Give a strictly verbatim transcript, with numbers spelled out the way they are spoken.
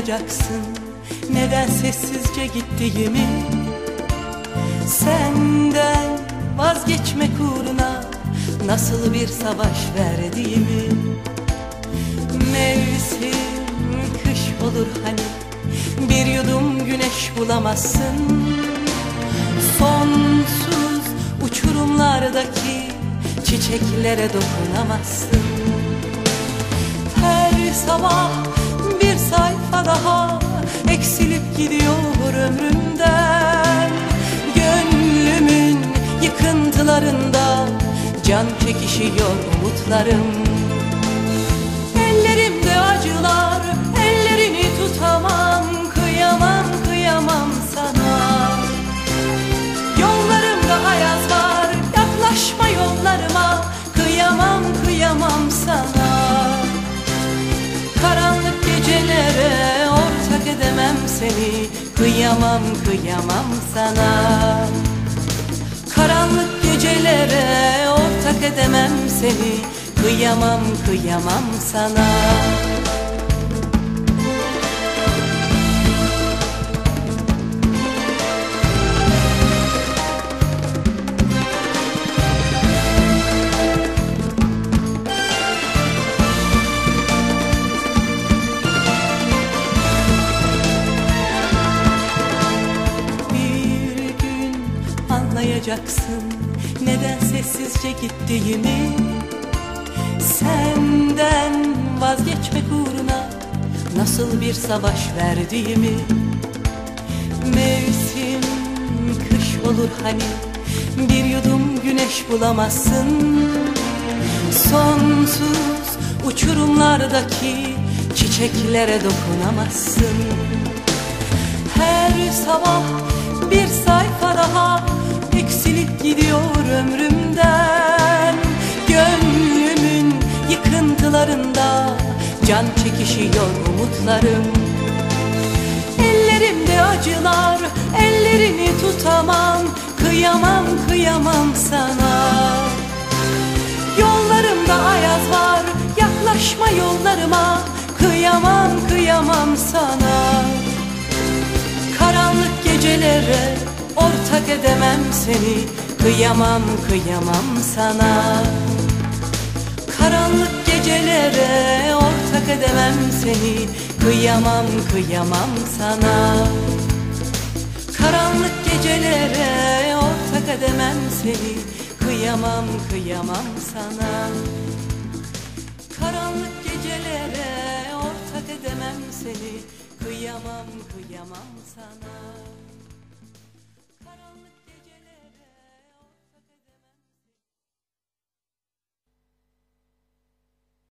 anlayacaksın neden sessizce gittiğimi. Senden vazgeçmek uğruna nasıl bir savaş verdiğimi. Mevsim kış olur hani, bir yudum güneş bulamazsın. Sonsuz uçurumlardaki çiçeklere dokunamazsın. Her sabah bir sayfa daha eksilip gidiyor ömrümden. Gönlümün yıkıntılarında can çekişiyor umutlarım. Ellerimde acılar, ellerini tutamam. Kıyamam, kıyamam sana. Yollarımda ayaz var, yaklaşma yollarıma. Kıyamam, kıyamam sana. Karanlık gecelere ortak edemem seni. Kıyamam, kıyamam sana. Karanlık gecelere ortak edemem seni. Kıyamam, kıyamam sana. Bir gün anlayacaksın neden sessizce gittiğimi. Senden vazgeçmek uğruna nasıl bir savaş verdiğimi. Mevsim kış olur hani, bir yudum güneş bulamazsın. Sonsuz uçurumlardaki çiçeklere dokunamazsın. Her sabah bir sayfa daha eksilip gidiyor ömrümden. Gönlümün yıkıntılarında can çekişiyor umutlarım. Ellerimde acılar, ellerini tutamam. Kıyamam, kıyamam sana. Yollarımda ayaz var, yaklaşma yollarıma. Kıyamam, kıyamam sana. Karanlık gecelere ortak edemem seni. Kıyamam, kıyamam sana. Karanlık gecelere ortak edemem seni. Kıyamam, kıyamam sana. Karanlık gecelere ortak edemem seni. Kıyamam, kıyamam sana. Karanlık gecelere ortak edemem seni. Kıyamam, kıyamam sana.